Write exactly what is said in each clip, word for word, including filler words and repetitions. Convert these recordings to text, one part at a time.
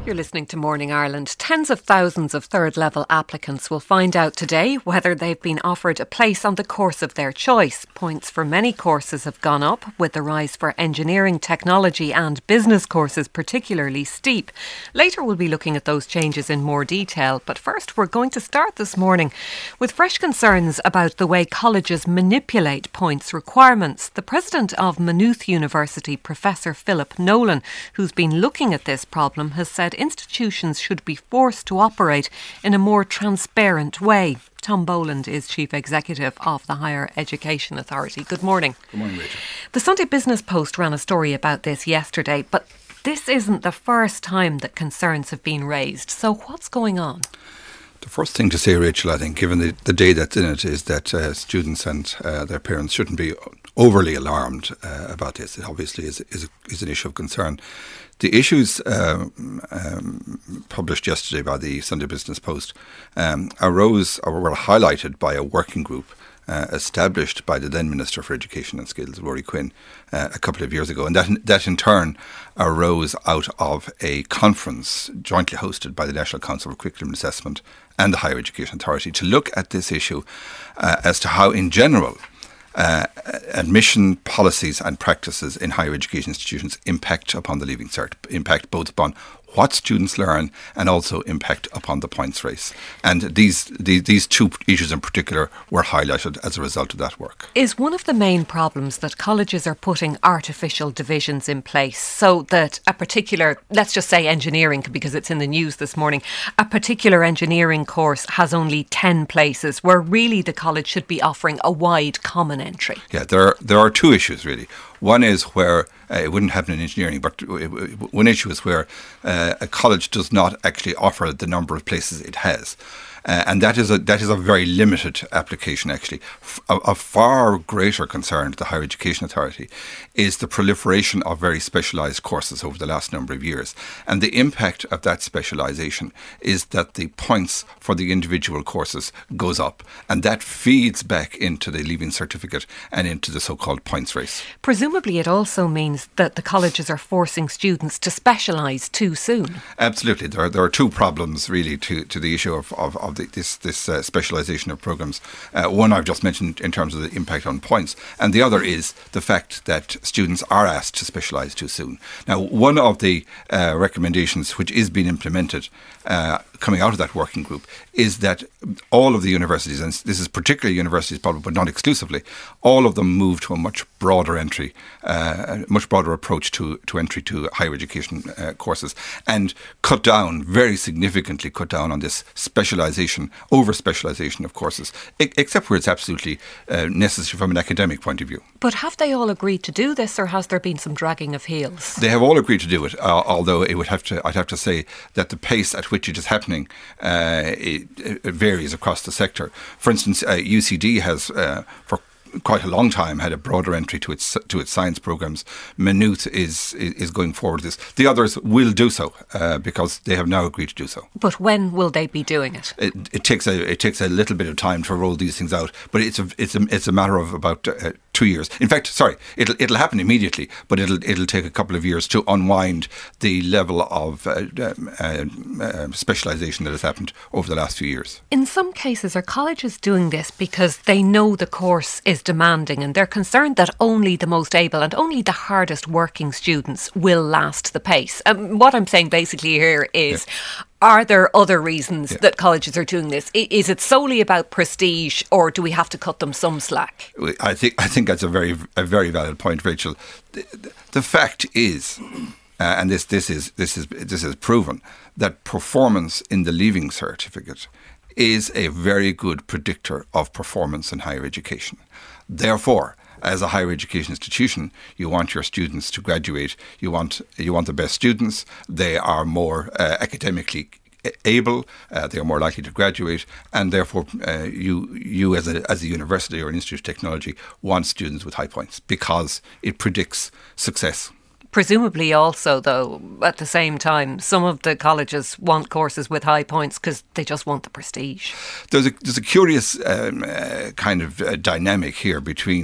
You're listening to Morning Ireland. Tens of thousands of third-level applicants will find out today whether they've been offered a place on the course of their choice. Points for many courses have gone up, with the rise for engineering, technology and business courses particularly steep. Later we'll be looking at those changes in more detail, but first we're going to start this morning with fresh concerns about the way colleges manipulate points requirements. The president of Maynooth University, Professor Philip Nolan, who's been looking at this problem, has said institutions should be forced to operate in a more transparent way. Tom Boland is Chief Executive of the Higher Education Authority. Good morning. Good morning, Rachel. The Sunday Business Post ran a story about this yesterday, but this isn't the first time that concerns have been raised. So what's going on? The first thing to say, Rachel, I think, given the, the day that's in it, is that uh, students and uh, their parents shouldn't be overly alarmed uh, about this. It obviously is, is, is an issue of concern. The issues um, um, published yesterday by the Sunday Business Post um, arose or were highlighted by a working group uh, established by the then Minister for Education and Skills, Rory Quinn, uh, a couple of years ago. And that, that in turn arose out of a conference jointly hosted by the National Council for Curriculum and Assessment and the Higher Education Authority to look at this issue uh, as to how, in general, Uh, admission policies and practices in higher education institutions impact upon the Leaving Cert, impact both upon what students learn and also impact upon the points race. And these, these these two issues in particular were highlighted as a result of that work. Is one of the main problems that colleges are putting artificial divisions in place so that a particular, let's just say engineering, because it's in the news this morning, a particular engineering course has only ten places where really the college should be offering a wide common entry? Yeah, there are, there are two issues really. One is where uh, it wouldn't happen in engineering, but one issue is where uh, a college does not actually offer the number of places it has. Uh, and that is a that is a very limited application, actually. F- a, a far greater concern to the Higher Education Authority is the proliferation of very specialised courses over the last number of years. And the impact of that specialisation is that the points for the individual courses goes up. And that feeds back into the Leaving Certificate and into the so-called points race. Presumably it also means that the colleges are forcing students to specialise too soon. Absolutely. There are, there are two problems, really, to, to the issue of, of, of the, this, this uh, specialisation of programmes. Uh, one I've just mentioned in terms of the impact on points, and the other is the fact that students are asked to specialise too soon. Now, one of the uh, recommendations which is being implemented uh, coming out of that working group is that all of the universities, and this is particularly universities probably, but not exclusively, all of them move to a much broader entry, uh, a much broader approach to, to entry to higher education uh, courses, and cut down, very significantly cut down on this specialisation, over-specialisation of courses, e- except where it's absolutely uh, necessary from an academic point of view. But have they all agreed to do this, or has there been some dragging of heels? They have all agreed to do it, uh, although it would have to, I'd have to say that the pace at which it is happening uh, it, it varies across the sector. For instance, uh, U C D has, uh, for quite a long time, had a broader entry to its to its science programmes. Maynooth is is going forward with this. The others will do so uh, because they have now agreed to do so. But when will they be doing it? It, it takes a it takes a little bit of time to roll these things out, but it's a it's a it's a matter of about uh, two years. In fact, sorry, it'll it'll happen immediately, but it'll it'll take a couple of years to unwind the level of uh, uh, uh, specialisation that has happened over the last few years. In some cases, are colleges doing this because they know the course is demanding and they're concerned that only the most able and only the hardest working students will last the pace? Um, what I'm saying basically here is, yeah. Are there other reasons yeah. that colleges are doing this? Is it solely about prestige, or do we have to cut them some slack? I think I think that's a very a very valid point, Rachel. The, the fact is, uh, and this this is this is this is proven, that performance in the Leaving Certificate is a very good predictor of performance in higher education. Therefore, as a higher education institution, you want your students to graduate. You want you want the best students. They are more uh, academically able. Uh, they are more likely to graduate, and therefore, uh, you you as a as a university or an institute of technology want students with high points because it predicts success. Presumably also, though, at the same time, some of the colleges want courses with high points because they just want the prestige. There's a, there's a curious um, uh, kind of uh, dynamic here between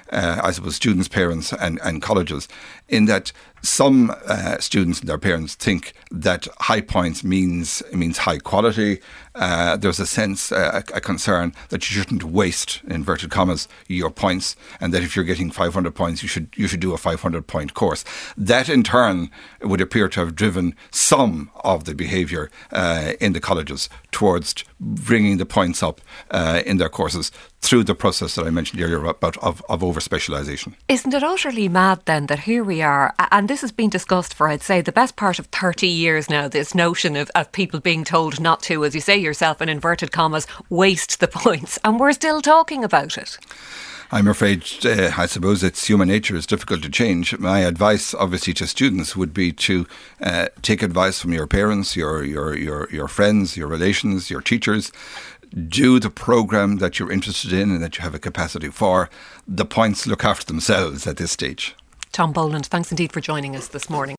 uh, I suppose, students, parents and, and colleges, in that some uh, students and their parents think that high points means means high quality. Uh, there's a sense, uh, a, a concern that you shouldn't waste, in inverted commas, your points, and that if you're getting five hundred points, you should you should do a five hundred point course. That in turn would appear to have driven some of the behaviour uh, in the colleges towards bringing the points up uh, in their courses through the process that I mentioned earlier about of, of over-specialisation. Isn't it utterly mad then that here we are, and this has been discussed for, I'd say, the best part of thirty years now, this notion of, of people being told not to, as you say yourself, in inverted commas, waste the points, and we're still talking about it. I'm afraid, uh, I suppose it's human nature, it's difficult to change. My advice, obviously, to students would be to uh, take advice from your parents, your, your, your, your friends, your relations, your teachers. Do the programme that you're interested in and that you have a capacity for. The points look after themselves at this stage. Tom Boland, thanks indeed for joining us this morning.